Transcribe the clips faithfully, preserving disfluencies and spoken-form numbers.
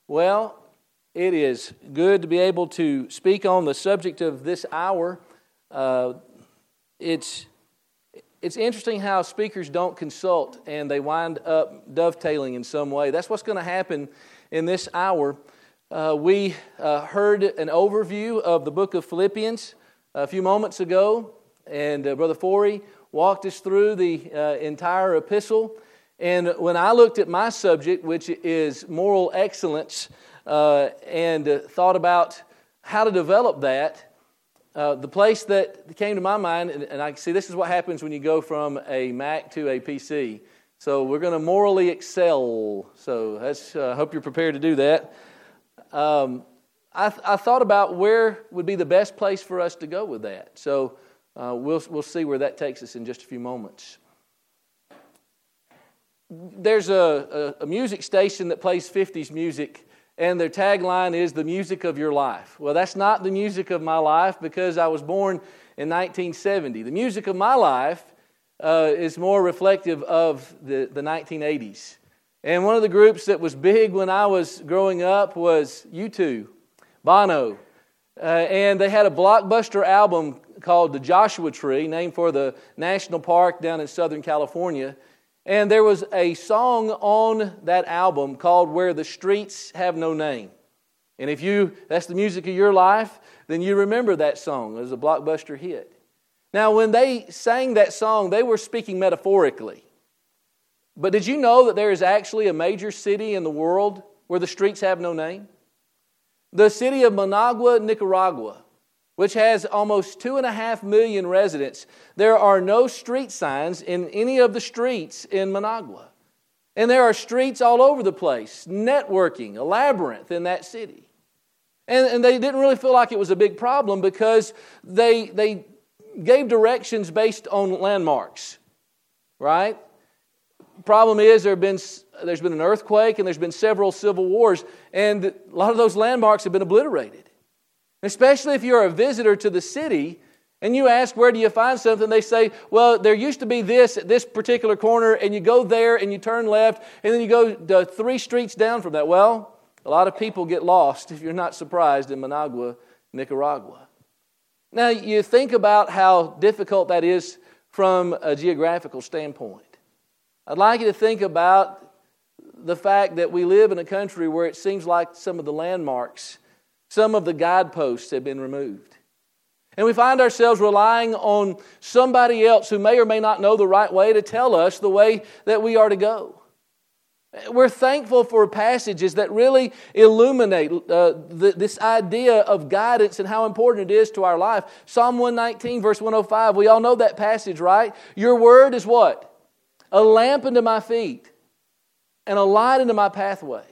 Well, it is good to be able to speak on the subject of this hour. Uh, it's it's interesting how speakers don't consult and they wind up dovetailing in some way. That's what's going to happen in this hour. Uh, we uh, heard an overview of the book of Philippians a few moments ago, and uh, Brother Forey walked us through the uh, entire epistle. And when I looked at my subject, which is moral excellence, uh, and uh, thought about how to develop that, uh, the place that came to my mind, and, and I see this is what happens when you go from a Mac to a P C. So we're going to morally excel. So that's, uh, I hope you're prepared to do that. Um, I, th- I thought about where would be the best place for us to go with that. So uh, we'll we'll see where that takes us in just a few moments. There's a, a, a music station that plays fifties music, and their tagline is the music of your life. Well, that's not the music of my life because I was born in nineteen seventy. The music of my life uh, is more reflective of the, the nineteen eighties. And one of the groups that was big when I was growing up was U two, Bono. Uh, and they had a blockbuster album called The Joshua Tree, named for the national park down in Southern California. And there was a song on that album called Where the Streets Have No Name. And if you that's the music of your life, then you remember that song. It was a blockbuster hit. Now, when they sang that song, they were speaking metaphorically. But did you know that there is actually a major city in the world where the streets have no name? The city of Managua, Nicaragua, which has almost two and a half million residents. There are no street signs in any of the streets in Managua. And there are streets all over the place, networking, a labyrinth in that city. And, and they didn't really feel like it was a big problem because they, they gave directions based on landmarks, right? Problem is there have been, there's been an earthquake and there's been several civil wars, and a lot of those landmarks have been obliterated. Especially if you're a visitor to the city and you ask, where do you find something? They say, well, there used to be this at this particular corner, and you go there and you turn left, and then you go to three streets down from that. Well, a lot of people get lost, if you're not surprised, in Managua, Nicaragua. Now, you think about how difficult that is from a geographical standpoint. I'd like you to think about the fact that we live in a country where it seems like some of the landmarks, some of the guideposts have been removed. And we find ourselves relying on somebody else who may or may not know the right way to tell us the way that we are to go. We're thankful for passages that really illuminate uh, the, this idea of guidance and how important it is to our life. Psalm one nineteen, verse one oh five, we all know that passage, right? Your word is what? A lamp unto my feet and a light unto my pathway.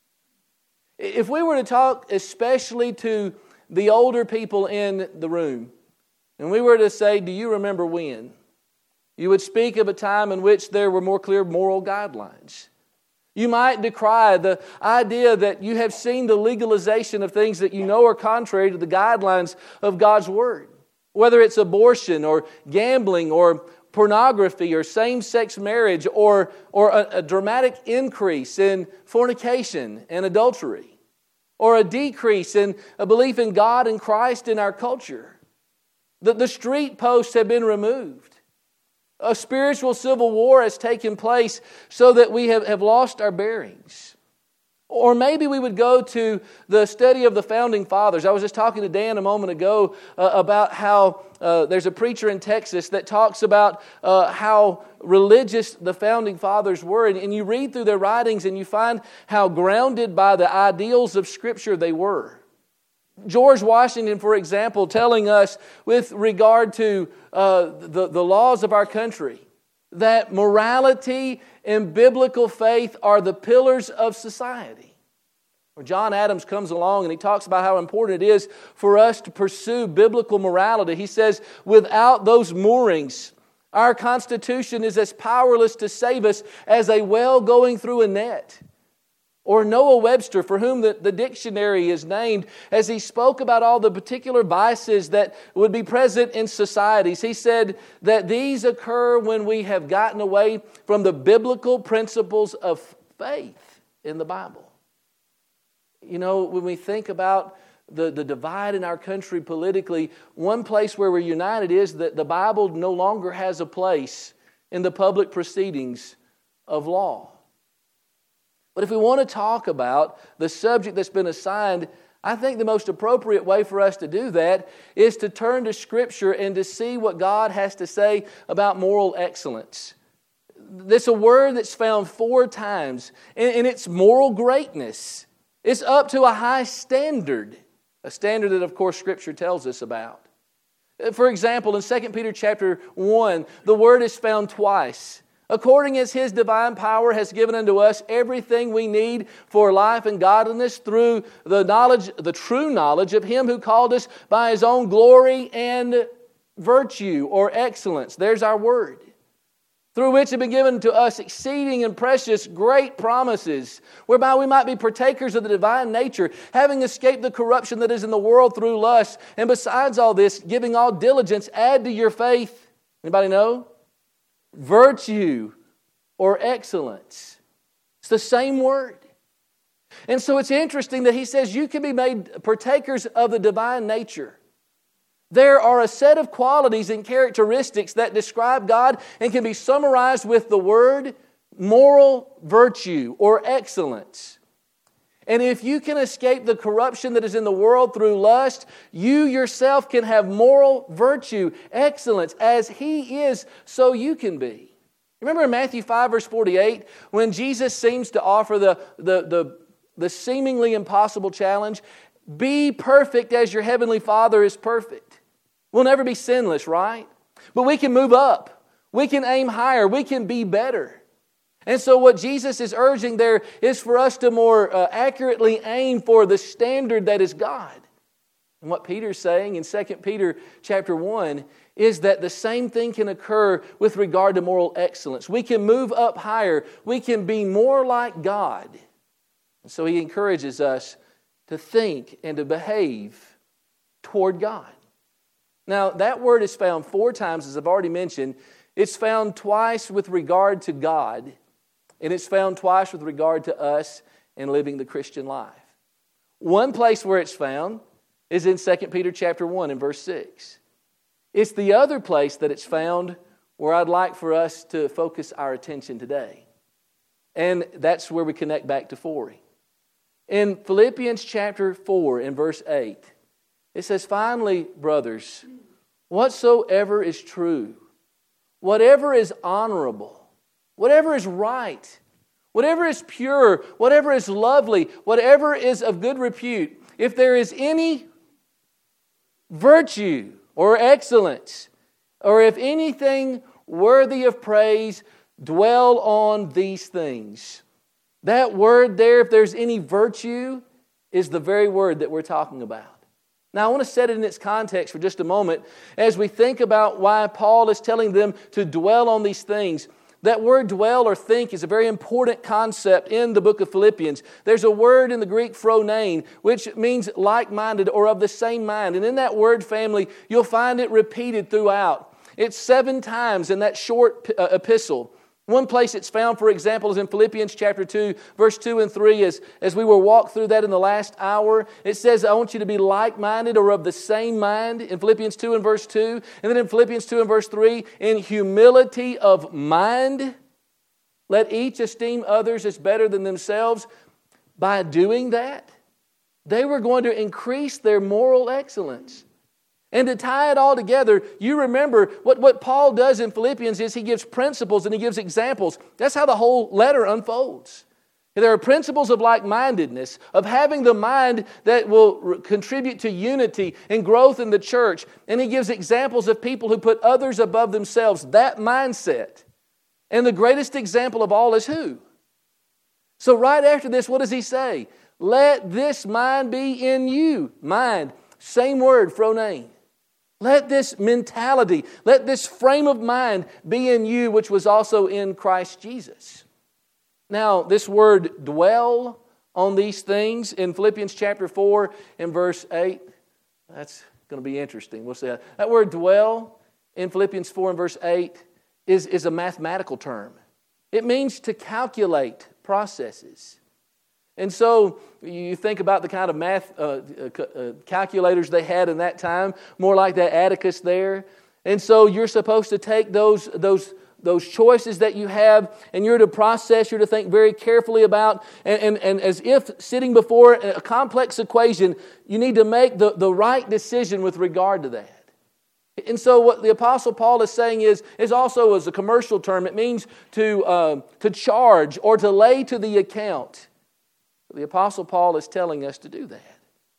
If we were to talk especially to the older people in the room, and we were to say, do you remember when? You would speak of a time in which there were more clear moral guidelines. You might decry the idea that you have seen the legalization of things that you know are contrary to the guidelines of God's Word. Whether it's abortion or gambling or pornography or same-sex marriage or, or a, a dramatic increase in fornication and adultery, or a decrease in a belief in God and Christ in our culture. The, the street posts have been removed. A spiritual civil war has taken place so that we have, have lost our bearings. Or maybe we would go to the study of the Founding Fathers. I was just talking to Dan a moment ago uh, about how uh, there's a preacher in Texas that talks about uh, how religious the Founding Fathers were. And, and you read through their writings and you find how grounded by the ideals of Scripture they were. George Washington, for example, telling us with regard to uh, the, the laws of our country, that morality and biblical faith are the pillars of society. Or John Adams comes along and he talks about how important it is for us to pursue biblical morality. He says, without those moorings, our Constitution is as powerless to save us as a whale going through a net. Or Noah Webster, for whom the, the dictionary is named, as he spoke about all the particular vices that would be present in societies. He said that these occur when we have gotten away from the biblical principles of faith in the Bible. You know, when we think about the, the divide in our country politically, one place where we're united is that the Bible no longer has a place in the public proceedings of law. But if we want to talk about the subject that's been assigned, I think the most appropriate way for us to do that is to turn to Scripture and to see what God has to say about moral excellence. This is a word that's found four times, and it's moral greatness. It's up to a high standard, a standard that, of course, Scripture tells us about. For example, in Second Peter chapter one, the word is found twice. According as His divine power has given unto us everything we need for life and godliness through the knowledge, the true knowledge of Him who called us by His own glory and virtue or excellence. There's our word. Through which have been given to us exceeding and precious great promises, whereby we might be partakers of the divine nature, having escaped the corruption that is in the world through lust. And besides all this, giving all diligence, add to your faith, anybody know? Virtue or excellence. It's the same word. And so it's interesting that he says you can be made partakers of the divine nature. There are a set of qualities and characteristics that describe God and can be summarized with the word moral virtue or excellence. And if you can escape the corruption that is in the world through lust, you yourself can have moral virtue, excellence. As He is, so you can be. Remember in Matthew five, verse forty-eight, when Jesus seems to offer the, the, the, the seemingly impossible challenge, be perfect as your heavenly Father is perfect. We'll never be sinless, right? But we can move up. We can aim higher. We can be better. And so what Jesus is urging there is for us to more uh, accurately aim for the standard that is God. And what Peter's saying in Second Peter chapter one is that the same thing can occur with regard to moral excellence. We can move up higher. We can be more like God. And so he encourages us to think and to behave toward God. Now, that word is found four times, as I've already mentioned. It's found twice with regard to God, and it's found twice with regard to us in living the Christian life. One place where it's found is in Second Peter chapter one and verse six. It's the other place that it's found where I'd like for us to focus our attention today. And that's where we connect back to four. In Philippians chapter four and verse eight, it says, finally, brothers, whatsoever is true, whatever is honorable, whatever is right, whatever is pure, whatever is lovely, whatever is of good repute, if there is any virtue or excellence, or if anything worthy of praise, dwell on these things. That word there, if there's any virtue, is the very word that we're talking about. Now, I want to set it in its context for just a moment as we think about why Paul is telling them to dwell on these things. That word dwell or think is a very important concept in the book of Philippians. There's a word in the Greek phronein, which means like-minded or of the same mind. And in that word family, you'll find it repeated throughout. It's seven times in that short uh, epistle. One place it's found, for example, is in Philippians chapter two, verse two and three. As, as we were walked through that in the last hour, it says, I want you to be like-minded or of the same mind in Philippians two and verse two. And then in Philippians two and verse three, in humility of mind, let each esteem others as better than themselves. By doing that, they were going to increase their moral excellence. And to tie it all together, you remember what, what Paul does in Philippians is he gives principles and he gives examples. That's how the whole letter unfolds. There are principles of like-mindedness, of having the mind that will contribute to unity and growth in the church. And he gives examples of people who put others above themselves, that mindset. And the greatest example of all is who? So right after this, what does he say? Let this mind be in you. Mind, same word, phronein. Let this mentality, let this frame of mind be in you, which was also in Christ Jesus. Now, this word dwell on these things in Philippians chapter four and verse eight, that's going to be interesting. We'll see that. That word dwell in Philippians four and verse eight is, is a mathematical term. It means to calculate processes. And so you think about the kind of math uh, uh, calculators they had in that time, more like that abacus there. And so you're supposed to take those those those choices that you have, and you're to process, you're to think very carefully about, and, and, and as if sitting before a complex equation, you need to make the, the right decision with regard to that. And so what the Apostle Paul is saying is, is also as a commercial term, it means to, uh, to charge or to lay to the account. The Apostle Paul is telling us to do that.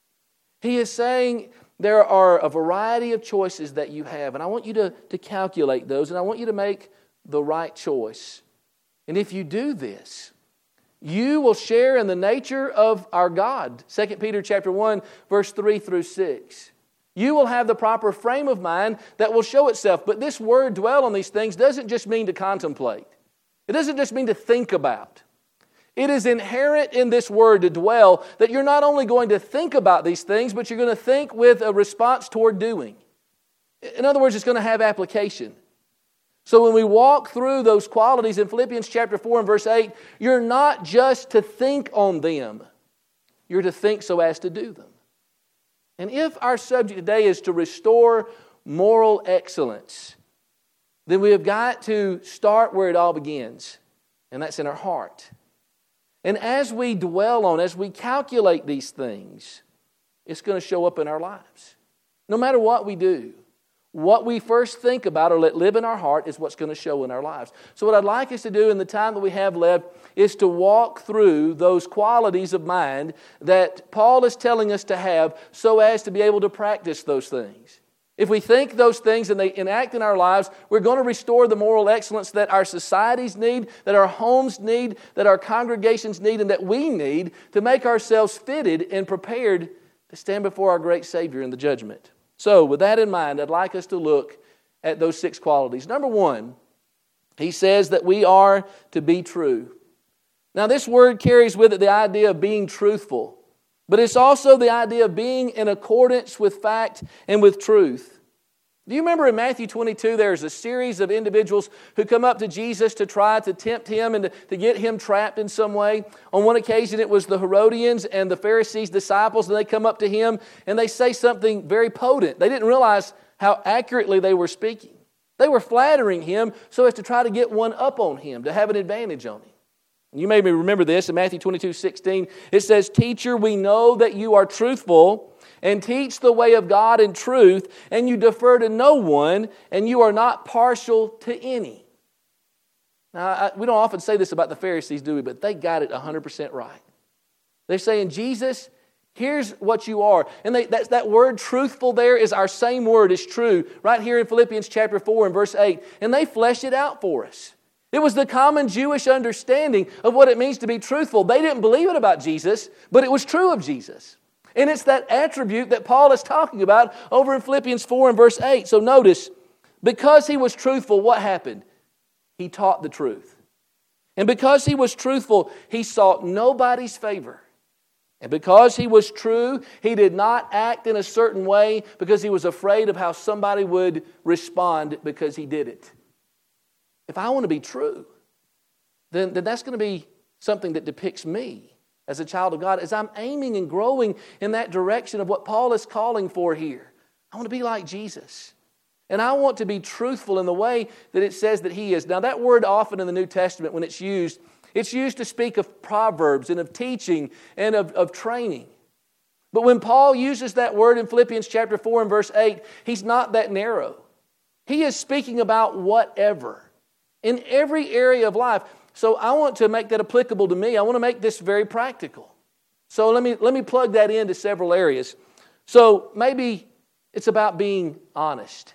He is saying there are a variety of choices that you have, and I want you to, to calculate those, and I want you to make the right choice. And if you do this, you will share in the nature of our God. Second Peter chapter one, verse three through six. You will have the proper frame of mind that will show itself. But this word, dwell on these things, doesn't just mean to contemplate. It doesn't just mean to think about. It is inherent in this word to dwell that you're not only going to think about these things, but you're going to think with a response toward doing. In other words, it's going to have application. So when we walk through those qualities in Philippians chapter four and verse eight, you're not just to think on them. You're to think so as to do them. And if our subject today is to restore moral excellence, then we have got to start where it all begins, and that's in our heart. And as we dwell on, as we calculate these things, it's going to show up in our lives. No matter what we do, what we first think about or let live in our heart is what's going to show in our lives. So what I'd like us to do in the time that we have left is to walk through those qualities of mind that Paul is telling us to have so as to be able to practice those things. If we think those things and they enact in our lives, we're going to restore the moral excellence that our societies need, that our homes need, that our congregations need, and that we need to make ourselves fitted and prepared to stand before our great Savior in the judgment. So, with that in mind, I'd like us to look at those six qualities. Number one, he says that we are to be true. Now, this word carries with it the idea of being truthful, but it's also the idea of being in accordance with fact and with truth. Do you remember in Matthew twenty-two, there's a series of individuals who come up to Jesus to try to tempt him and to, to get him trapped in some way? On one occasion, it was the Herodians and the Pharisees' disciples, and they come up to him and they say something very potent. They didn't realize how accurately they were speaking. They were flattering him so as to try to get one up on him, to have an advantage on him. And you may remember this in Matthew twenty-two sixteen. It says, "Teacher, we know that you are truthful and teach the way of God in truth, and you defer to no one, and you are not partial to any." Now, I, we don't often say this about the Pharisees, do we? But they got it one hundred percent right. They're saying, Jesus, here's what you are. And they, that's, that word truthful there is our same word, is true, right here in Philippians chapter four and verse eight. And they fleshed it out for us. It was the common Jewish understanding of what it means to be truthful. They didn't believe it about Jesus, but it was true of Jesus. And it's that attribute that Paul is talking about over in Philippians four and verse eight. So notice, because he was truthful, what happened? He taught the truth. And because he was truthful, he sought nobody's favor. And because he was true, he did not act in a certain way because he was afraid of how somebody would respond because he did it. If I want to be true, then, then that's going to be something that depicts me as a child of God, as I'm aiming and growing in that direction of what Paul is calling for here. I want to be like Jesus. And I want to be truthful in the way that it says that he is. Now, that word often in the New Testament, when it's used, it's used to speak of proverbs and of teaching and of, of training. But when Paul uses that word in Philippians chapter four and verse eight, he's not that narrow. He is speaking about whatever, in every area of life. So I want to make that applicable to me. I want to make this very practical. So let me, let me plug that into several areas. So maybe it's about being honest.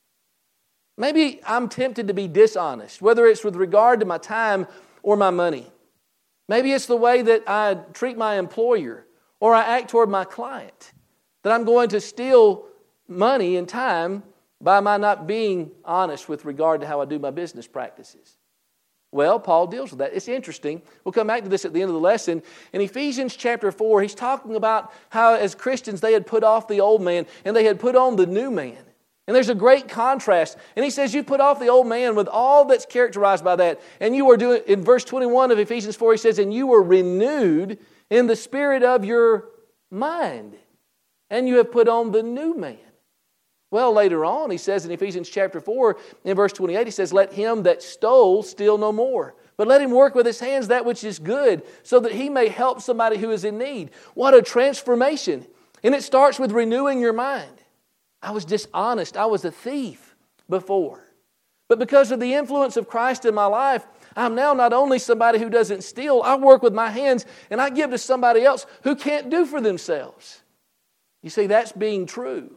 Maybe I'm tempted to be dishonest, whether it's with regard to my time or my money. Maybe it's the way that I treat my employer or I act toward my client, that I'm going to steal money and time by my not being honest with regard to how I do my business practices. Well, Paul deals with that. It's interesting. We'll come back to this at the end of the lesson. In Ephesians chapter four, he's talking about how as Christians they had put off the old man and they had put on the new man. And there's a great contrast. And he says you put off the old man with all that's characterized by that. And you are doing, in verse twenty-one of Ephesians four, he says, and you were renewed in the spirit of your mind. And you have put on the new man. Well, later on, he says in Ephesians chapter four, in verse twenty-eight, he says, let him that stole steal no more, but let him work with his hands that which is good, so that he may help somebody who is in need. What a transformation. And it starts with renewing your mind. I was dishonest. I was a thief before. But because of the influence of Christ in my life, I'm now not only somebody who doesn't steal, I work with my hands and I give to somebody else who can't do for themselves. You see, that's being true.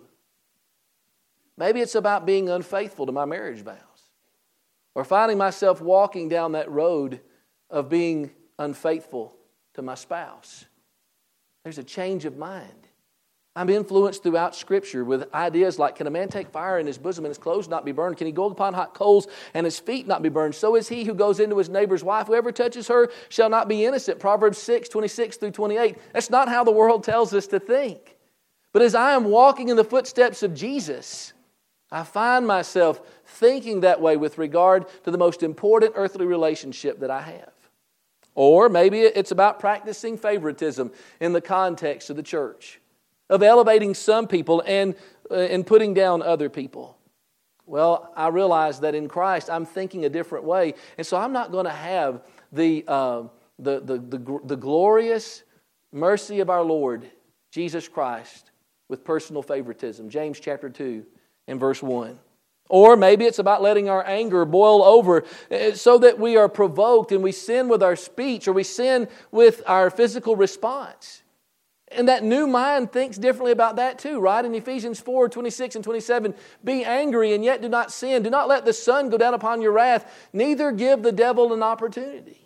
Maybe it's about being unfaithful to my marriage vows, or finding myself walking down that road of being unfaithful to my spouse. There's a change of mind. I'm influenced throughout Scripture with ideas like, can a man take fire in his bosom and his clothes not be burned? Can he go upon hot coals and his feet not be burned? So is he who goes into his neighbor's wife. Whoever touches her shall not be innocent. Proverbs six, twenty-six through twenty-eight. That's not how the world tells us to think. But as I am walking in the footsteps of Jesus, I find myself thinking that way with regard to the most important earthly relationship that I have. Or maybe it's about practicing favoritism in the context of the church, of elevating some people and, uh, and putting down other people. Well, I realize that in Christ I'm thinking a different way, and so I'm not going to have the, uh, the, the, the, the glorious mercy of our Lord Jesus Christ with personal favoritism. James chapter two and verse one. Or maybe it's about letting our anger boil over so that we are provoked and we sin with our speech, or we sin with our physical response. And that new mind thinks differently about that too, right? In Ephesians four, twenty-six and twenty-seven, be angry and yet do not sin. Do not let the sun go down upon your wrath, neither give the devil an opportunity.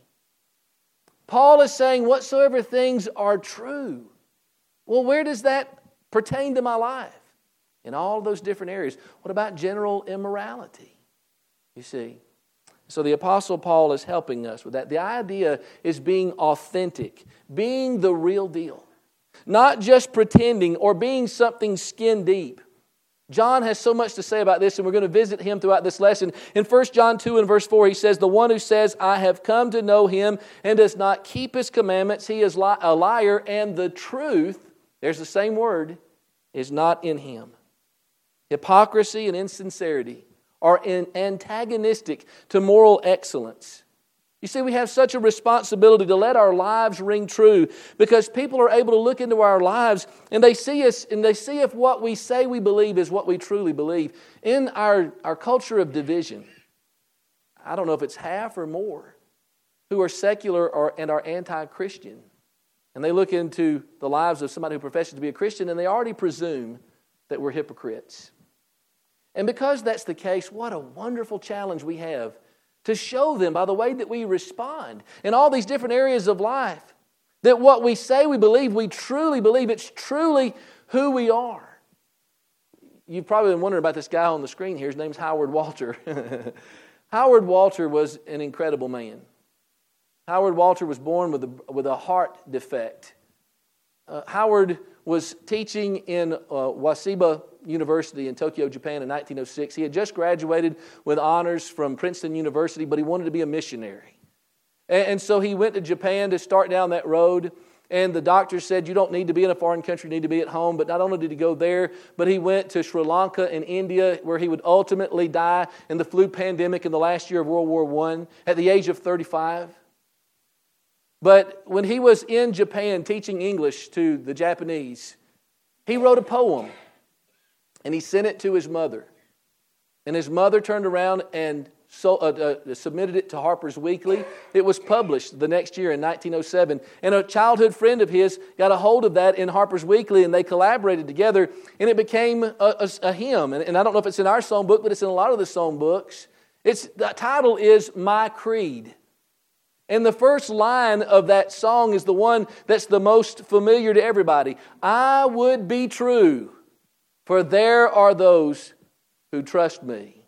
Paul is saying whatsoever things are true. Well, where does that pertain to my life? In all those different areas. What about general immorality? You see. So the Apostle Paul is helping us with that. The idea is being authentic, being the real deal. Not just pretending or being something skin deep. John has so much to say about this, and we're going to visit him throughout this lesson. In First John two and verse four, he says, the one who says, I have come to know him and does not keep his commandments, he is a liar, and the truth, there's the same word, is not in him. Hypocrisy and insincerity are antagonistic to moral excellence. You see, we have such a responsibility to let our lives ring true, because people are able to look into our lives and they see us and they see if what we say we believe is what we truly believe. In our, our culture of division, I don't know if it's half or more who are secular or, and are anti-Christian. And they look into the lives of somebody who professes to be a Christian and they already presume that we're hypocrites. And because that's the case, what a wonderful challenge we have to show them by the way that we respond in all these different areas of life that what we say we believe, we truly believe. It's truly who we are. You've probably been wondering about this guy on the screen here. His name's Howard Walter. Howard Walter was an incredible man. Howard Walter was born with a, with a heart defect. Uh, Howard was teaching in uh, Waseda University in Tokyo, Japan in nineteen oh six. He had just graduated with honors from Princeton University, but he wanted to be a missionary. And, and so he went to Japan to start down that road. And the doctor said, you don't need to be in a foreign country, you need to be at home. But not only did he go there, but he went to Sri Lanka and India, where he would ultimately die in the flu pandemic in the last year of World War One at the age of thirty-five. But when he was in Japan teaching English to the Japanese, he wrote a poem and he sent it to his mother. And his mother turned around and so, uh, uh, submitted it to Harper's Weekly. It was published the next year in nineteen oh seven. And a childhood friend of his got a hold of that in Harper's Weekly, and they collaborated together, and it became a, a, a hymn. And, and I don't know if it's in our song book, but it's in a lot of the song books. It's, the title is My Creed. And the first line of that song is the one that's the most familiar to everybody. I would be true, for there are those who trust me.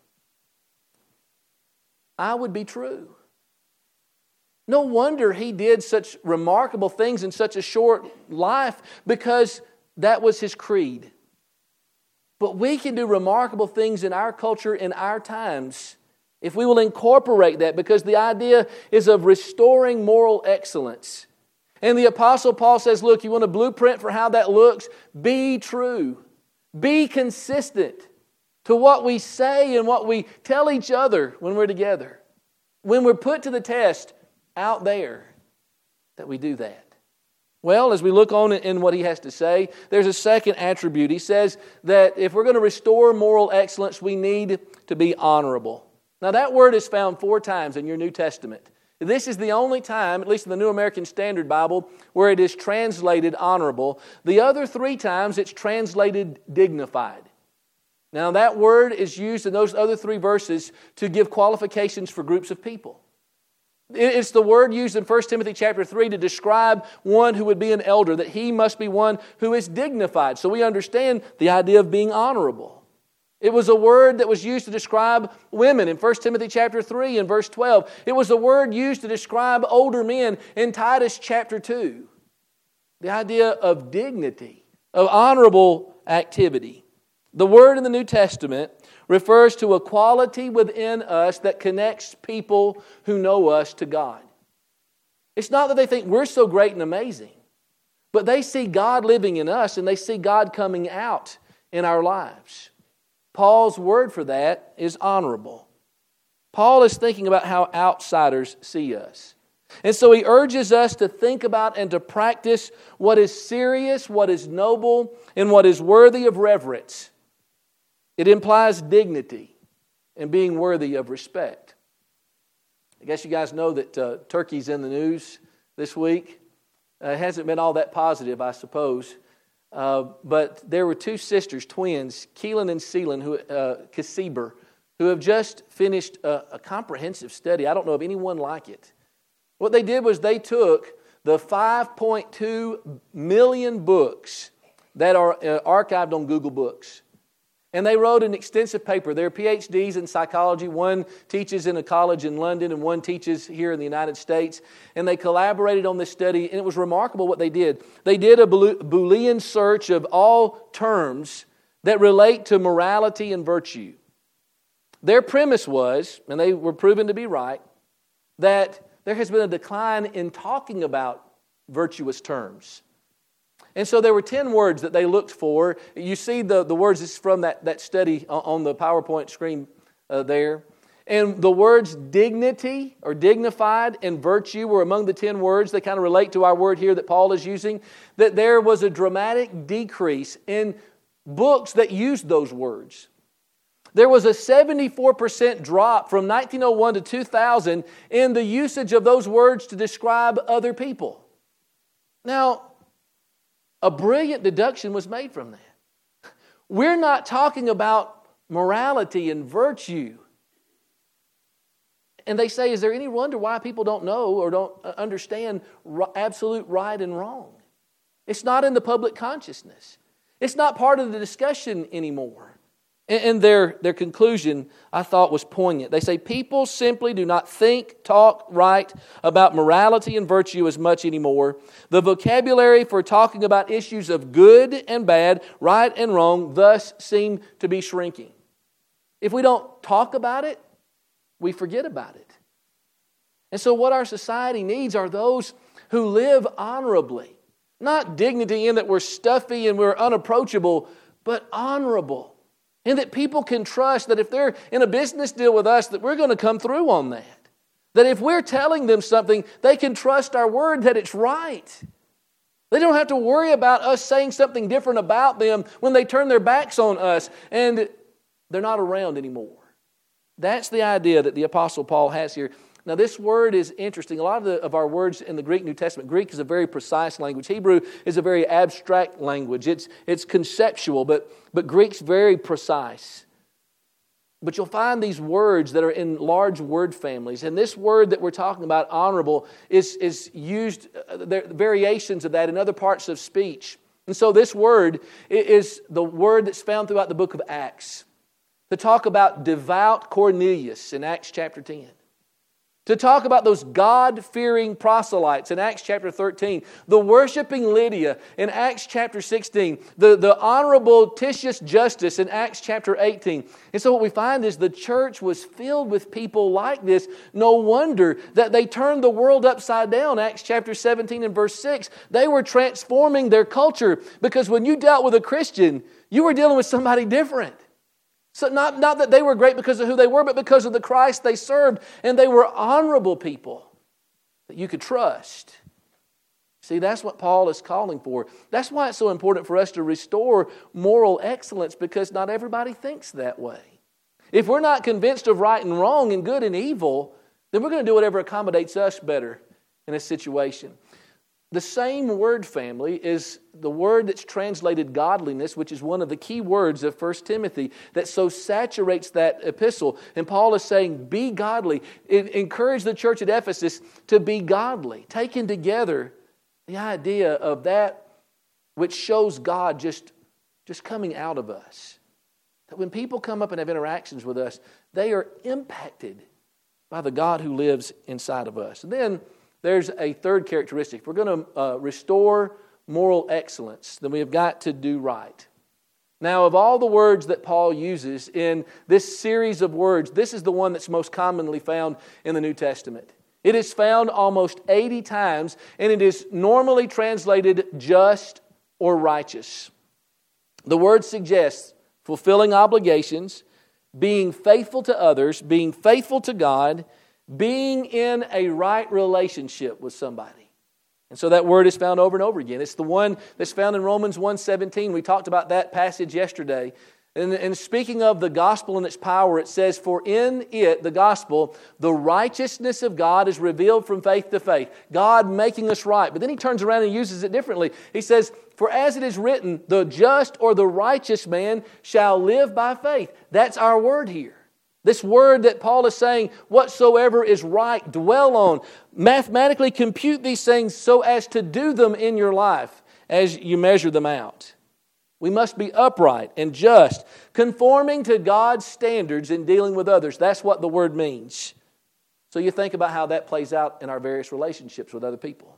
I would be true. No wonder he did such remarkable things in such a short life, because that was his creed. But we can do remarkable things in our culture, in our times, if we will incorporate that, because the idea is of restoring moral excellence. And the Apostle Paul says, look, you want a blueprint for how that looks? Be true. Be consistent to what we say and what we tell each other when we're together. When we're put to the test out there, that we do that. Well, as we look on in what he has to say, there's a second attribute. He says that if we're going to restore moral excellence, we need to be honorable. Now, that word is found four times in your New Testament. This is the only time, at least in the New American Standard Bible, where it is translated honorable. The other three times it's translated dignified. Now that word is used in those other three verses to give qualifications for groups of people. It's the word used in First Timothy chapter three to describe one who would be an elder, that he must be one who is dignified. So we understand the idea of being honorable. It was a word that was used to describe women in First Timothy chapter three and verse twelve. It was a word used to describe older men in Titus chapter two. The idea of dignity, of honorable activity. The word in the New Testament refers to a quality within us that connects people who know us to God. It's not that they think we're so great and amazing, but they see God living in us and they see God coming out in our lives. Paul's word for that is honorable. Paul is thinking about how outsiders see us. And so he urges us to think about and to practice what is serious, what is noble, and what is worthy of reverence. It implies dignity and being worthy of respect. I guess you guys know that uh, Turkey's in the news this week. Uh, it hasn't been all that positive, I suppose. Uh, but there were two sisters, twins, Keelan and Seelan, who, uh, Kasiber, who have just finished a, a comprehensive study. I don't know of anyone like it. What they did was they took the five point two million books that are uh, archived on Google Books. And they wrote an extensive paper. They're P H Ds in psychology. One teaches in a college in London and one teaches here in the United States. And they collaborated on this study, and it was remarkable what they did. They did a Boolean search of all terms that relate to morality and virtue. Their premise was, and they were proven to be right, that there has been a decline in talking about virtuous terms. And so there were ten words that they looked for. You see the, the words, this is from that, that study on the PowerPoint screen uh, there. And the words dignity or dignified and virtue were among the ten words. They kind of relate to our word here that Paul is using. That there was a dramatic decrease in books that used those words. There was a seventy-four percent drop from nineteen oh one to two thousand in the usage of those words to describe other people. Now, a brilliant deduction was made from that. We're not talking about morality and virtue. And they say, is there any wonder why people don't know or don't understand absolute right and wrong? It's not in the public consciousness. It's not part of the discussion anymore. And their, their conclusion, I thought, was poignant. They say, people simply do not think, talk right about morality and virtue as much anymore. The vocabulary for talking about issues of good and bad, right and wrong, thus seem to be shrinking. If we don't talk about it, we forget about it. And so what our society needs are those who live honorably. Not dignity in that we're stuffy and we're unapproachable, but honorable. And that people can trust that if they're in a business deal with us, that we're going to come through on that. That if we're telling them something, they can trust our word that it's right. They don't have to worry about us saying something different about them when they turn their backs on us and they're not around anymore. That's the idea that the Apostle Paul has here. Now, this word is interesting. A lot of, the, of our words in the Greek New Testament, Greek is a very precise language. Hebrew is a very abstract language. It's, it's conceptual, but, but Greek's very precise. But you'll find these words that are in large word families. And this word that we're talking about, honorable, is, is used, uh, there are variations of that in other parts of speech. And so this word is the word that's found throughout the book of Acts. To talk about devout Cornelius in Acts chapter ten. To talk about those God-fearing proselytes in Acts chapter thirteen, the worshiping Lydia in Acts chapter sixteen, the, the honorable Titius Justus in Acts chapter eighteen. And so what we find is the church was filled with people like this. No wonder that they turned the world upside down. Acts chapter seventeen and verse six, they were transforming their culture, because when you dealt with a Christian, you were dealing with somebody different. So not, not that they were great because of who they were, but because of the Christ they served. And they were honorable people that you could trust. See, that's what Paul is calling for. That's why it's so important for us to restore moral excellence, because not everybody thinks that way. If we're not convinced of right and wrong and good and evil, then we're going to do whatever accommodates us better in a situation. The same word family is the word that's translated godliness, which is one of the key words of First Timothy that so saturates that epistle. And Paul is saying, be godly. Encourage the church at Ephesus to be godly. Taking together the idea of that which shows God just, just coming out of us. That when people come up and have interactions with us, they are impacted by the God who lives inside of us. And then there's a third characteristic. If we're going to uh, restore moral excellence, then we have got to do right. Now, of all the words that Paul uses in this series of words, this is the one that's most commonly found in the New Testament. It is found almost eighty times, and it is normally translated just or righteous. The word suggests fulfilling obligations, being faithful to others, being faithful to God, being in a right relationship with somebody. And so that word is found over and over again. It's the one that's found in Romans one seventeen. We talked about that passage yesterday. And, and speaking of the gospel and its power, it says, for in it, the gospel, the righteousness of God is revealed from faith to faith. God making us right. But then he turns around and uses it differently. He says, for as it is written, the just or the righteous man shall live by faith. That's our word here. This word that Paul is saying, whatsoever is right, dwell on. Mathematically compute these things so as to do them in your life as you measure them out. We must be upright and just, conforming to God's standards in dealing with others. That's what the word means. So you think about how that plays out in our various relationships with other people.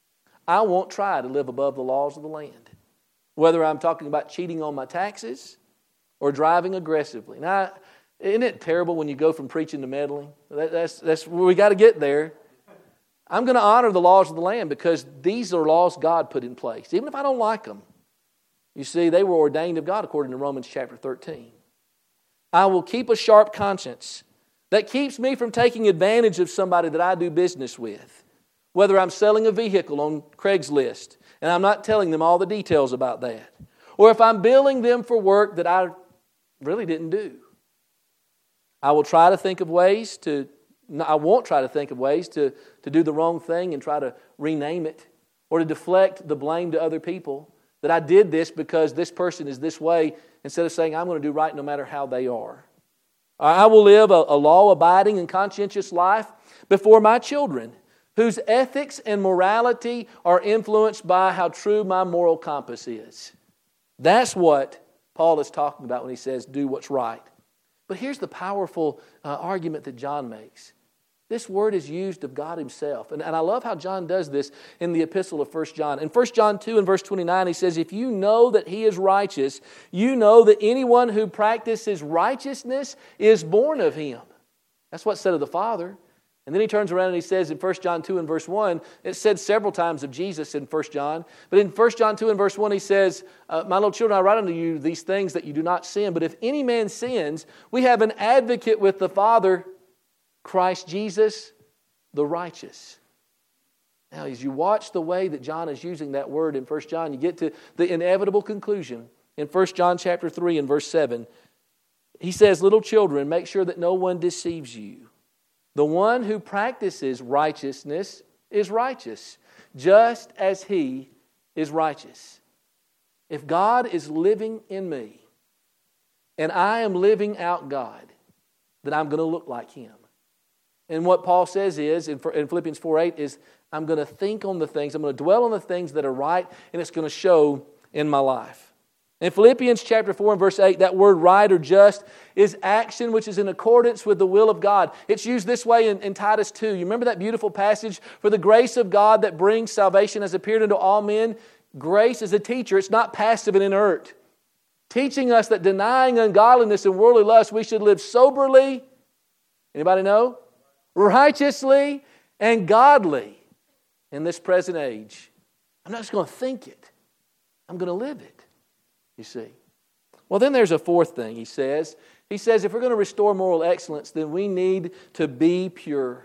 I won't try to live above the laws of the land, whether I'm talking about cheating on my taxes or driving aggressively. Now, isn't it terrible when you go from preaching to meddling? That, that's, that's where we got to get there. I'm going to honor the laws of the land because these are laws God put in place, even if I don't like them. You see, they were ordained of God according to Romans chapter thirteen. I will keep a sharp conscience that keeps me from taking advantage of somebody that I do business with. Whether I'm selling a vehicle on Craigslist and I'm not telling them all the details about that. Or if I'm billing them for work that I really didn't do. I will try to think of ways to, I won't try to think of ways to, to do the wrong thing and try to rename it or to deflect the blame to other people. That I did this because this person is this way, instead of saying I'm going to do right no matter how they are. I will live a, a law-abiding and conscientious life before my children, whose ethics and morality are influenced by how true my moral compass is. That's what Paul is talking about when he says do what's right. But here's the powerful uh, argument that John makes. This word is used of God himself. And, and I love how John does this in the epistle of First John. In First John two and verse twenty-nine, he says, if you know that he is righteous, you know that anyone who practices righteousness is born of him. That's what's said of the Father. And then he turns around and he says in First John two and verse one, it's said several times of Jesus in First John, but in First John two and verse one he says, uh, my little children, I write unto you these things that you do not sin, but if any man sins, we have an advocate with the Father, Christ Jesus, the righteous. Now, as you watch the way that John is using that word in First John, you get to the inevitable conclusion in First John chapter three and verse seven. He says, little children, make sure that no one deceives you. The one who practices righteousness is righteous, just as he is righteous. If God is living in me, and I am living out God, then I'm going to look like him. And what Paul says is, in Philippians four eight, is I'm going to think on the things, I'm going to dwell on the things that are right, and it's going to show in my life. In Philippians chapter four and verse eight, that word right or just is action which is in accordance with the will of God. It's used this way in, in Titus two. You remember that beautiful passage? For the grace of God that brings salvation has appeared unto all men. Grace is a teacher. It's not passive and inert. Teaching us that denying ungodliness and worldly lust, we should live soberly. Anybody know? Righteously and godly in this present age. I'm not just going to think it. I'm going to live it. You see. Well, then there's a fourth thing he says. He says if we're going to restore moral excellence, then we need to be pure.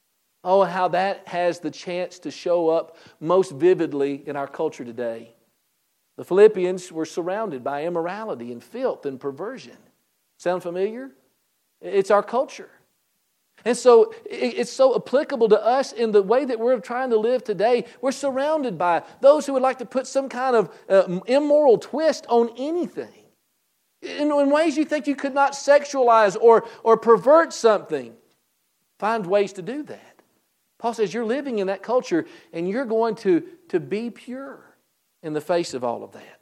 Oh, how that has the chance to show up most vividly in our culture today. The Philippians were surrounded by immorality and filth and perversion. Sound familiar? It's our culture. And so it's so applicable to us in the way that we're trying to live today. We're surrounded by those who would like to put some kind of uh, immoral twist on anything. In, in ways you think you could not sexualize or, or pervert something. Find ways to do that. Paul says you're living in that culture and you're going to, to be pure in the face of all of that.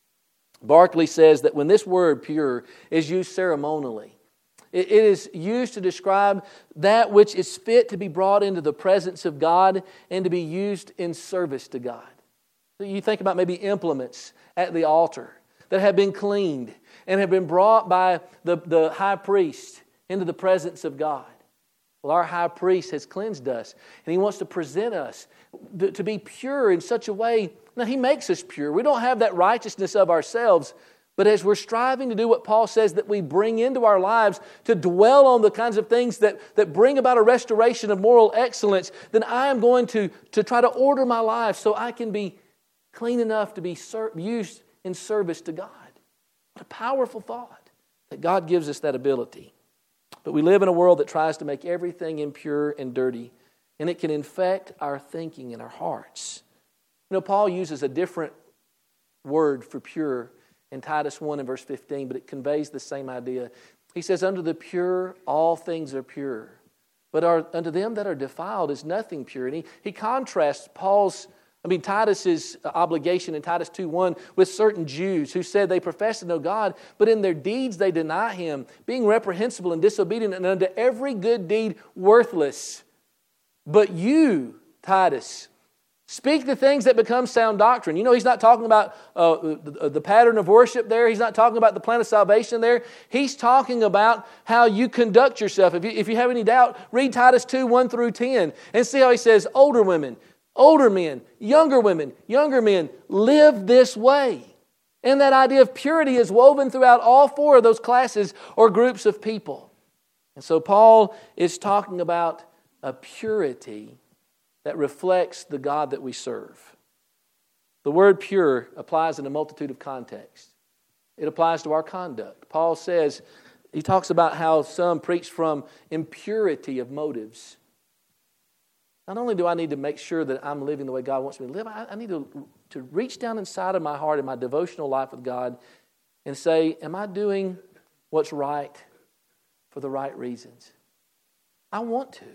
Barclay says that when this word pure is used ceremonially, it is used to describe that which is fit to be brought into the presence of God and to be used in service to God. So you think about maybe implements at the altar that have been cleaned and have been brought by the, the high priest into the presence of God. Well, our high priest has cleansed us and he wants to present us to, to be pure in such a way. Now, he makes us pure. We don't have that righteousness of ourselves. But as we're striving to do what Paul says that we bring into our lives to dwell on the kinds of things that, that bring about a restoration of moral excellence, then I am going to, to try to order my life so I can be clean enough to be ser- used in service to God. What a powerful thought that God gives us that ability. But we live in a world that tries to make everything impure and dirty, and it can infect our thinking and our hearts. You know, Paul uses a different word for pure in Titus one and verse fifteen, but it conveys the same idea. He says, unto the pure, all things are pure. But are, unto them that are defiled is nothing pure. And he, he contrasts Paul's, I mean, Titus's obligation in Titus two one with certain Jews who said they profess to know God, but in their deeds they deny Him, being reprehensible and disobedient, and unto every good deed worthless. But you, Titus, speak the things that become sound doctrine. You know, he's not talking about uh, the, the pattern of worship there. He's not talking about the plan of salvation there. He's talking about how you conduct yourself. If you, if you have any doubt, read Titus two, one through ten, and see how he says, older women, older men, younger women, younger men, live this way. And that idea of purity is woven throughout all four of those classes or groups of people. And so Paul is talking about a purity that reflects the God that we serve. The word pure applies in a multitude of contexts. It applies to our conduct. Paul says, he talks about how some preach from impurity of motives. Not only do I need to make sure that I'm living the way God wants me to live, I, I need to, to reach down inside of my heart in my devotional life with God and say, am I doing what's right for the right reasons? I want to.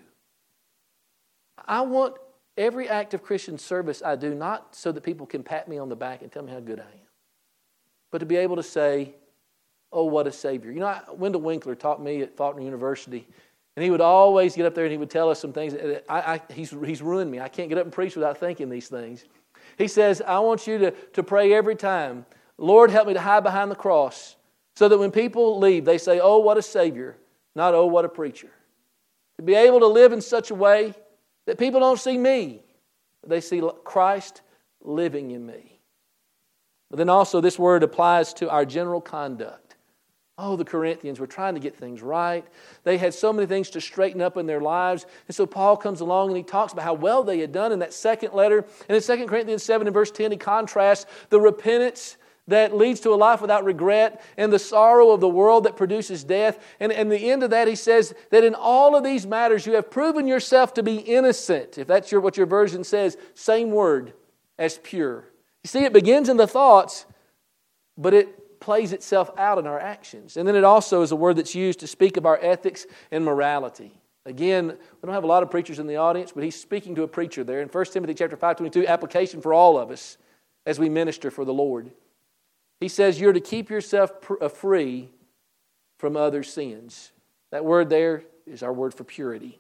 I want every act of Christian service I do, not so that people can pat me on the back and tell me how good I am, but to be able to say, oh, what a Savior. You know, I, Wendell Winkler taught me at Faulkner University, and he would always get up there and he would tell us some things. That I, I, he's, he's ruined me. I can't get up and preach without thinking these things. He says, I want you to, to pray every time, Lord, help me to hide behind the cross so that when people leave, they say, oh, what a Savior, not oh, what a preacher. To be able to live in such a way that people don't see me, but they see Christ living in me. But then also this word applies to our general conduct. Oh, the Corinthians were trying to get things right. They had so many things to straighten up in their lives. And so Paul comes along and he talks about how well they had done in that second letter. And in Second Corinthians seven and verse ten, he contrasts the repentance that leads to a life without regret and the sorrow of the world that produces death. And at the end of that, he says that in all of these matters, you have proven yourself to be innocent. If that's your, what your version says, same word as pure. You see, it begins in the thoughts, but it plays itself out in our actions. And then it also is a word that's used to speak of our ethics and morality. Again, we don't have a lot of preachers in the audience, but he's speaking to a preacher there. In First Timothy chapter five twenty-two, application for all of us as we minister for the Lord. He says you're to keep yourself pr- free from other sins. That word there is our word for purity.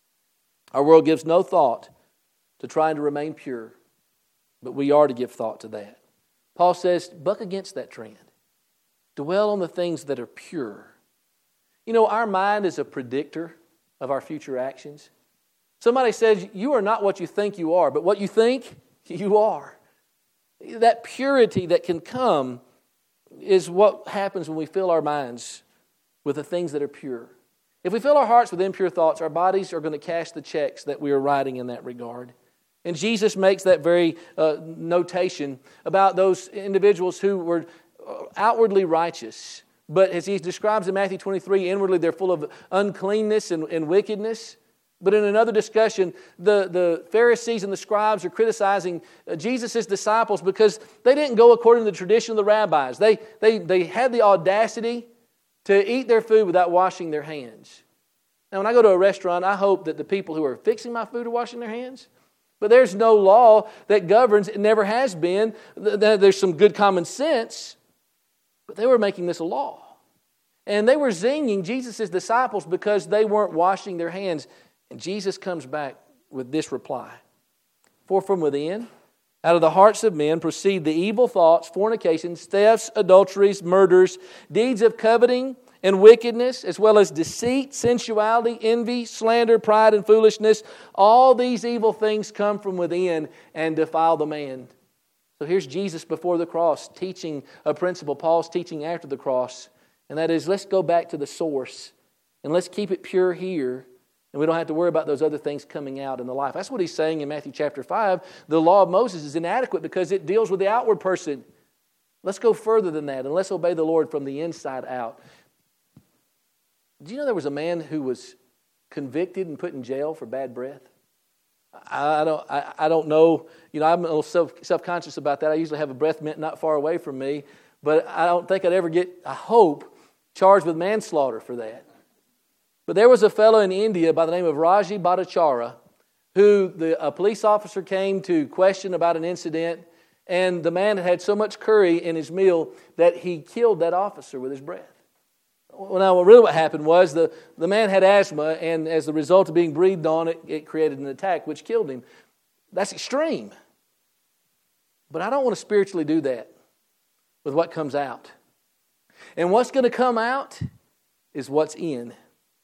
Our world gives no thought to trying to remain pure, but we are to give thought to that. Paul says, buck against that trend. Dwell on the things that are pure. You know, our mind is a predictor of our future actions. Somebody says, you are not what you think you are, but what you think, you are. That purity that can come is what happens when we fill our minds with the things that are pure. If we fill our hearts with impure thoughts, our bodies are going to cash the checks that we are writing in that regard. And Jesus makes that very uh, notation about those individuals who were outwardly righteous, but as he describes in Matthew twenty-three, inwardly they're full of uncleanness and, and wickedness. But in another discussion, the, the Pharisees and the scribes are criticizing Jesus' disciples because they didn't go according to the tradition of the rabbis. They, they, they had the audacity to eat their food without washing their hands. Now, when I go to a restaurant, I hope that the people who are fixing my food are washing their hands. But there's no law that governs. It never has been. There's some good common sense. But they were making this a law. And they were zinging Jesus' disciples because they weren't washing their hands. And Jesus comes back with this reply. For from within, out of the hearts of men, proceed the evil thoughts, fornications, thefts, adulteries, murders, deeds of coveting and wickedness, as well as deceit, sensuality, envy, slander, pride, and foolishness. All these evil things come from within and defile the man. So here's Jesus before the cross teaching a principle Paul's teaching after the cross. And that is, let's go back to the source and let's keep it pure here. And we don't have to worry about those other things coming out in the life. That's what he's saying in Matthew chapter five. The law of Moses is inadequate because it deals with the outward person. Let's go further than that and let's obey the Lord from the inside out. Do you know there was a man who was convicted and put in jail for bad breath? I don't, I, I don't know. You know, I'm a little self, self-conscious about that. I usually have a breath mint not far away from me. But I don't think I'd ever get, I hope, charged with manslaughter for that. But there was a fellow in India by the name of Raji Bhattacharya who the, a police officer came to question about an incident, and the man had had so much curry in his meal that he killed that officer with his breath. Well, now, really what happened was the, the man had asthma, and as the result of being breathed on, it, it created an attack which killed him. That's extreme. But I don't want to spiritually do that with what comes out. And what's going to come out is what's in.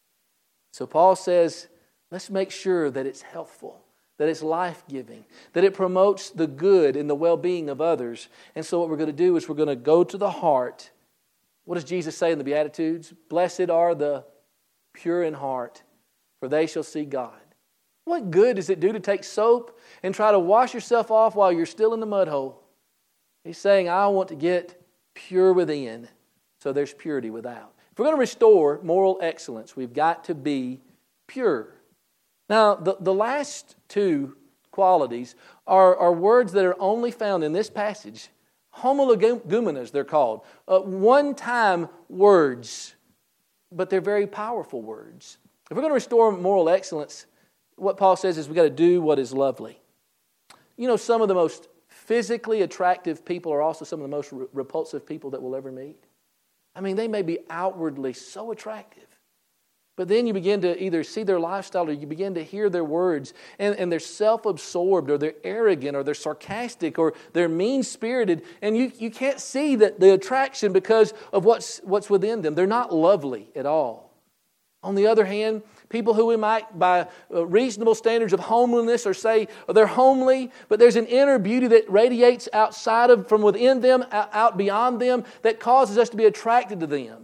So Paul says, let's make sure that it's healthful, that it's life-giving, that it promotes the good and the well-being of others. And so what we're going to do is we're going to go to the heart. What does Jesus say in the Beatitudes? Blessed are the pure in heart, for they shall see God. What good does it do to take soap and try to wash yourself off while you're still in the mud hole? He's saying, I want to get pure within, so there's purity without. If we're going to restore moral excellence, we've got to be pure. Now, the, the last two qualities are, are words that are only found in this passage. Homologumenas, they're called. Uh, one-time words, but they're very powerful words. If we're going to restore moral excellence, what Paul says is we've got to do what is lovely. You know, some of the most physically attractive people are also some of the most re- repulsive people that we'll ever meet. I mean, they may be outwardly so attractive, but then you begin to either see their lifestyle or you begin to hear their words, and, and they're self-absorbed or they're arrogant or they're sarcastic or they're mean-spirited, and you, you can't see that the attraction because of what's, what's within them. They're not lovely at all. On the other hand, people who we might, by reasonable standards of homeliness, or say they're homely, but there's an inner beauty that radiates outside of, from within them, out beyond them, that causes us to be attracted to them.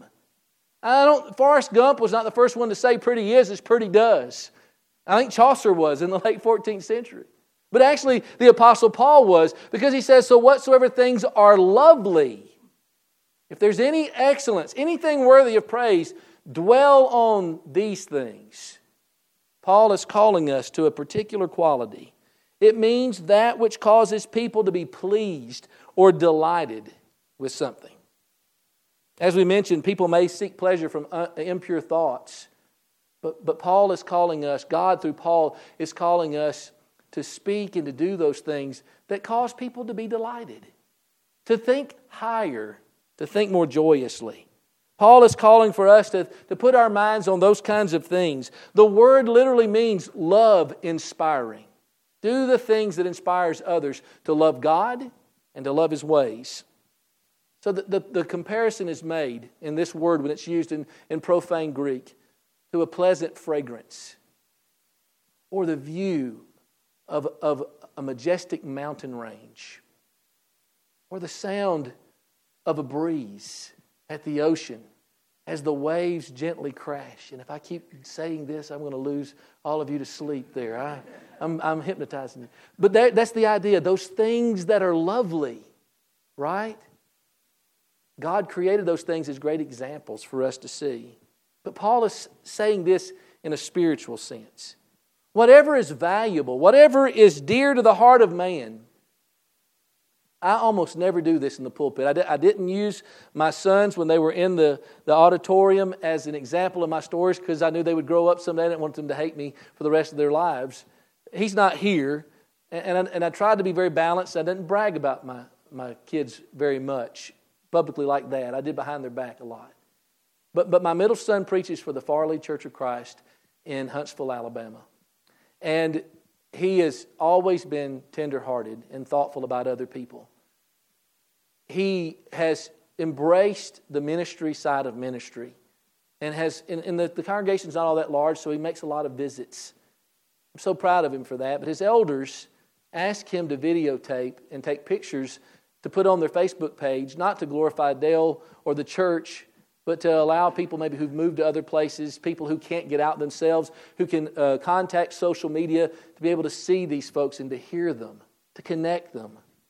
I don't. Forrest Gump was not the first one to say "pretty is as pretty does." I think Chaucer was in the late fourteenth century. But actually, the Apostle Paul was, because he says, "So whatsoever things are lovely, if there's any excellence, anything worthy of praise, dwell on these things." Paul is calling us to a particular quality. It means that which causes people to be pleased or delighted with something. As we mentioned, people may seek pleasure from impure thoughts. But, but Paul is calling us, God through Paul is calling us to speak and to do those things that cause people to be delighted. To think higher, to think more joyously. Paul is calling for us to, to put our minds on those kinds of things. The word literally means love inspiring. Do the things that inspires others to love God and to love His ways. So the, the, the comparison is made in this word when it's used in, in profane Greek to a pleasant fragrance or the view of, of a majestic mountain range or the sound of a breeze at the ocean as the waves gently crash. And if I keep saying this, I'm going to lose all of you to sleep there. I, I'm, I'm hypnotizing you. But that, that's the idea. Those things that are lovely, right? God created those things as great examples for us to see. But Paul is saying this in a spiritual sense. Whatever is valuable, whatever is dear to the heart of man, I almost never do this in the pulpit. I, di- I didn't use my sons when they were in the, the auditorium as an example of my stories because I knew they would grow up someday. I didn't want them to hate me for the rest of their lives. He's not here, and, and, I, and I tried to be very balanced. I didn't brag about my, my kids very much publicly like that. I did behind their back a lot. But, but my middle son preaches for the Farley Church of Christ in Huntsville, Alabama. And he has always been tender-hearted and thoughtful about other people. He has embraced the ministry side of ministry and has, and, and the, the congregation's not all that large, so he makes a lot of visits. I'm so proud of him for that. But his elders ask him to videotape and take pictures to put on their Facebook page, not to glorify Dale or the church, but to allow people maybe who've moved to other places, people who can't get out themselves, who can uh, contact social media to be able to see these folks and to hear them, to connect them.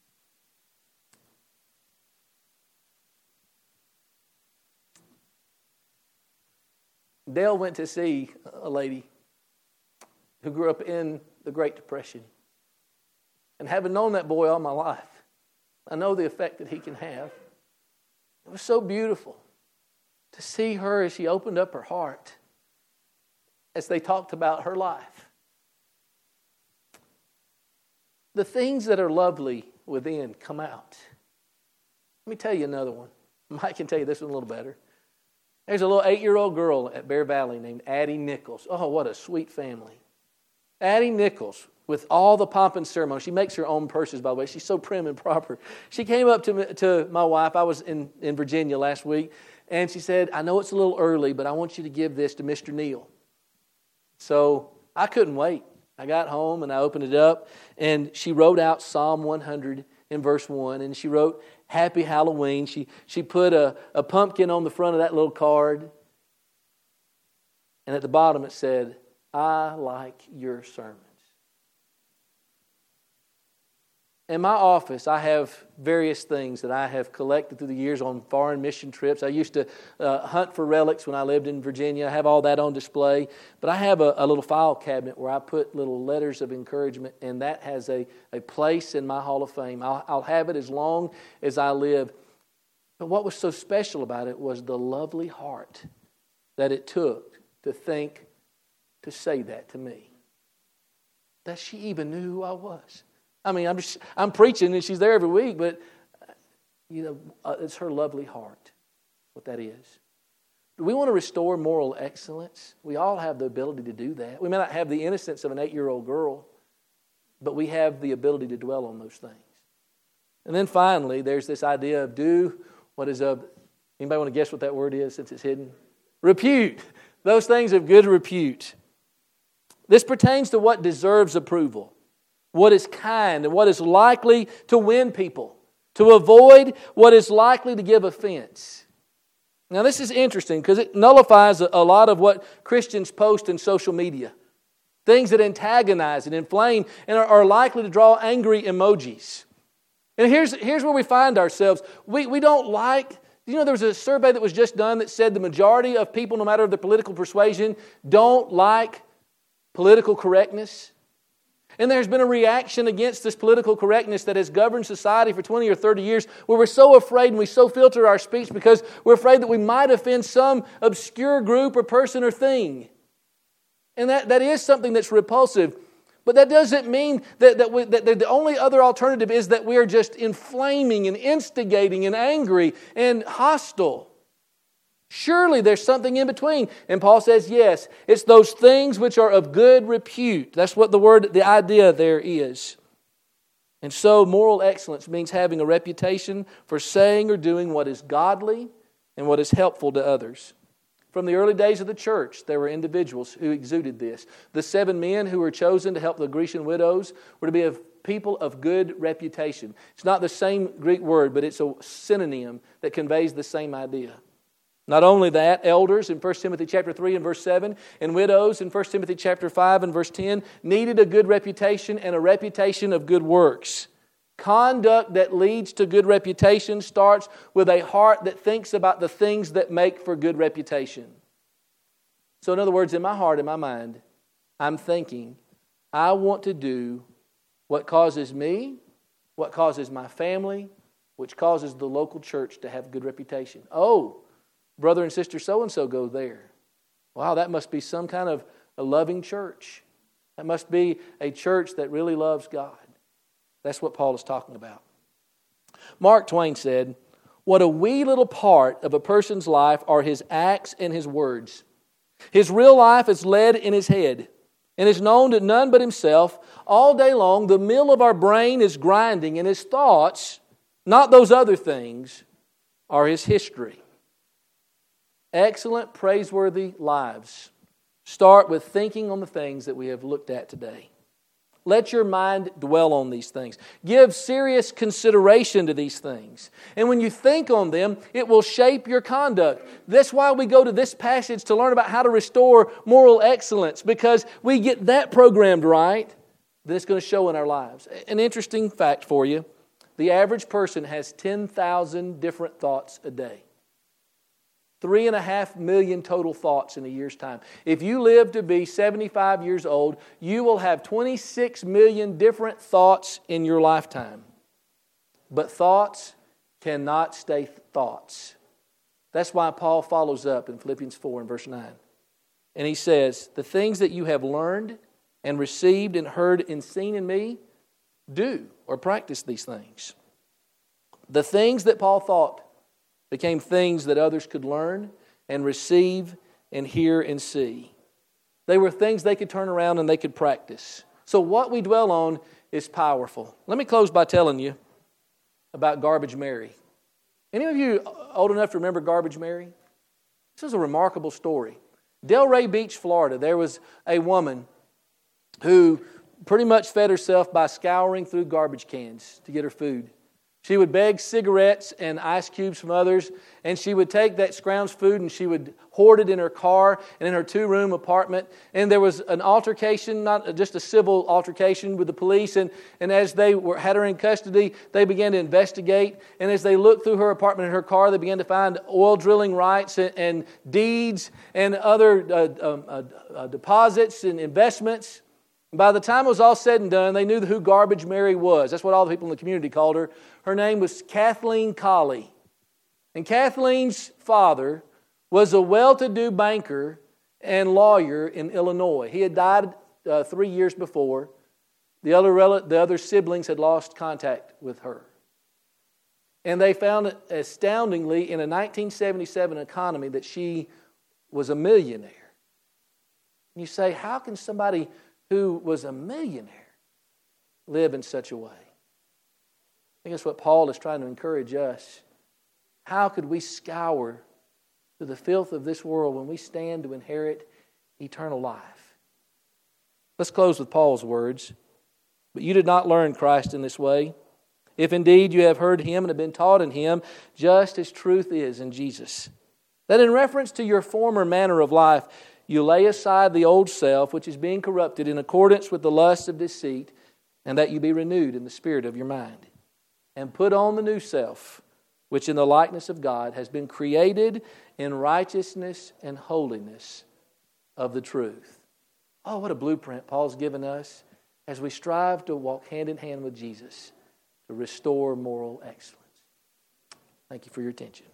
Dale went to see a lady who grew up in the Great Depression. And having known that boy all my life, I know the effect that he can have. It was so beautiful to see her as she opened up her heart as they talked about her life. The things that are lovely within come out. Let me tell you another one. Mike can tell you this one a little better. There's a little eight-year-old girl at Bear Valley named Addie Nichols. Oh, what a sweet family. Addie Nichols, with all the pomp and ceremony. She makes her own purses, by the way. She's so prim and proper. She came up to me, to my wife. I was in, in Virginia last week. And she said, I know it's a little early, but I want you to give this to Mister Neal. So I couldn't wait. I got home and I opened it up. And she wrote out Psalm one hundred in verse one. And she wrote, Happy Halloween. She, she put a, a pumpkin on the front of that little card. And at the bottom it said, I like your sermons. In my office, I have various things that I have collected through the years on foreign mission trips. I used to uh, hunt for relics when I lived in Virginia. I have all that on display. But I have a, a little file cabinet where I put little letters of encouragement, and that has a, a place in my Hall of Fame. I'll, I'll have it as long as I live. But what was so special about it was the lovely heart that it took to think, to say that to me. That she even knew who I was. I mean, I'm just, I'm preaching and she's there every week, but you know, uh, it's her lovely heart. What that is. Do we want to restore moral excellence? We all have the ability to do that. We may not have the innocence of an eight-year-old girl, but we have the ability to dwell on those things. And then finally, there's this idea of do what is of. Anybody want to guess what that word is since it's hidden? Repute. Those things of good repute. This pertains to what deserves approval. What is kind and what is likely to win people, to avoid what is likely to give offense. Now this is interesting because it nullifies a lot of what Christians post in social media. Things that antagonize and inflame and are, are likely to draw angry emojis. And here's, here's where we find ourselves. We, we don't like, you know, there was a survey that was just done that said the majority of people, no matter their political persuasion, don't like political correctness. And there's been a reaction against this political correctness that has governed society for twenty or thirty years where we're so afraid and we so filter our speech because we're afraid that we might offend some obscure group or person or thing. And that, that is something that's repulsive. But that doesn't mean that, that, we, that the only other alternative is that we are just inflaming and instigating and angry and hostile. Surely there's something in between. And Paul says, yes, it's those things which are of good repute. That's what the word, the idea there is. And so moral excellence means having a reputation for saying or doing what is godly and what is helpful to others. From the early days of the church, there were individuals who exuded this. The seven men who were chosen to help the Grecian widows were to be a people of good reputation. It's not the same Greek word, but it's a synonym that conveys the same idea. Not only that, elders in First Timothy chapter three and verse seven, and widows in First Timothy chapter five and verse ten needed a good reputation and a reputation of good works. Conduct that leads to good reputation starts with a heart that thinks about the things that make for good reputation. So in other words, in my heart, in my mind, I'm thinking, I want to do what causes me, what causes my family, which causes the local church to have good reputation. Oh, brother and sister so-and-so go there. Wow, that must be some kind of a loving church. That must be a church that really loves God. That's what Paul is talking about. Mark Twain said, what a wee little part of a person's life are his acts and his words. His real life is led in his head and is known to none but himself. All day long, the mill of our brain is grinding, and his thoughts, not those other things, are his history. Excellent, praiseworthy lives start with thinking on the things that we have looked at today. Let your mind dwell on these things. Give serious consideration to these things. And when you think on them, it will shape your conduct. That's why we go to this passage to learn about how to restore moral excellence, because we get that programmed right, then it's going to show in our lives. An interesting fact for you, the average person has ten thousand different thoughts a day. Three and a half million total thoughts in a year's time. If you live to be seventy-five years old, you will have twenty-six million different thoughts in your lifetime. But thoughts cannot stay thoughts. That's why Paul follows up in Philippians four and verse nine. And he says, the things that you have learned and received and heard and seen in me, do or practice these things. The things that Paul thought became things that others could learn and receive and hear and see. They were things they could turn around and they could practice. So what we dwell on is powerful. Let me close by telling you about Garbage Mary. Any of you old enough to remember Garbage Mary? This is a remarkable story. Delray Beach, Florida, there was a woman who pretty much fed herself by scouring through garbage cans to get her food. She would beg cigarettes and ice cubes from others, and she would take that scrounged food and she would hoard it in her car and in her two-room apartment. And there was an altercation, not just a civil altercation with the police, and, and as they were, had her in custody, they began to investigate. And as they looked through her apartment and her car, they began to find oil drilling rights and, and deeds and other uh, um, uh, uh, deposits and investments. By the time it was all said and done, they knew who Garbage Mary was. That's what all the people in the community called her. Her name was Kathleen Colley. And Kathleen's father was a well-to-do banker and lawyer in Illinois. He had died uh, three years before. The other, rel- the other siblings had lost contact with her. And they found it astoundingly in a nineteen seventy-seven economy that she was a millionaire. And you say, how can somebody who was a millionaire live in such a way? I think that's what Paul is trying to encourage us. How could we scour through the filth of this world when we stand to inherit eternal life? Let's close with Paul's words. But you did not learn Christ in this way, if indeed you have heard Him and have been taught in Him, just as truth is in Jesus. That in reference to your former manner of life, you lay aside the old self, which is being corrupted in accordance with the lusts of deceit, and that you be renewed in the spirit of your mind. And put on the new self, which in the likeness of God has been created in righteousness and holiness of the truth. Oh, what a blueprint Paul's given us as we strive to walk hand in hand with Jesus to restore moral excellence. Thank you for your attention.